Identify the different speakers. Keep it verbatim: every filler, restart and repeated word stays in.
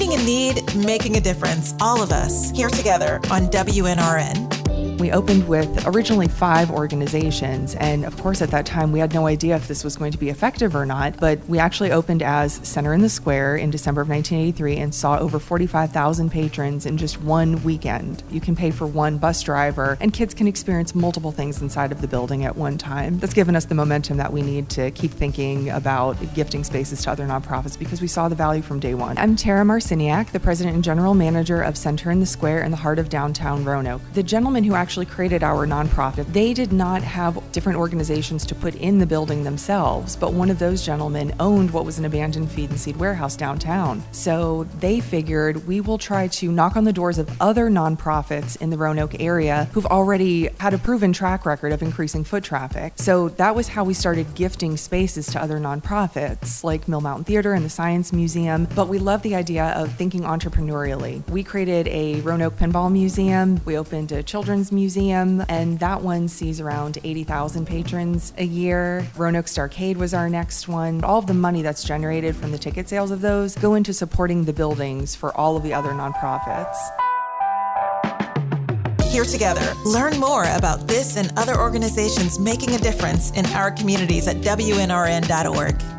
Speaker 1: Meeting a need, making a difference. All of us here together on W N R N.
Speaker 2: We opened with originally five organizations, and of course at that time we had no idea if this was going to be effective or not, but we actually opened as Center in the Square in December of nineteen eighty-three and saw over forty-five thousand patrons in just one weekend. You can pay for one bus driver, and kids can experience multiple things inside of the building at one time. That's given us the momentum that we need to keep thinking about gifting spaces to other nonprofits because we saw the value from day one. I'm Tara Marciniak, the President and General Manager of Center in the Square in the heart of downtown Roanoke. The gentleman who actually actually created our nonprofit, they did not have different organizations to put in the building themselves, but one of those gentlemen owned what was an abandoned feed and seed warehouse downtown. So they figured we will try to knock on the doors of other nonprofits in the Roanoke area who've already had a proven track record of increasing foot traffic. So that was how we started gifting spaces to other nonprofits like Mill Mountain Theater and the Science Museum, but we love the idea of thinking entrepreneurially. We created a Roanoke Pinball Museum, we opened a children's museum, and that one sees around eighty thousand patrons a year. Roanoke Starcade was our next one. All of the money that's generated from the ticket sales of those go into supporting the buildings for all of the other nonprofits.
Speaker 1: Here together. Learn more about this and other organizations making a difference in our communities at W N R N dot org.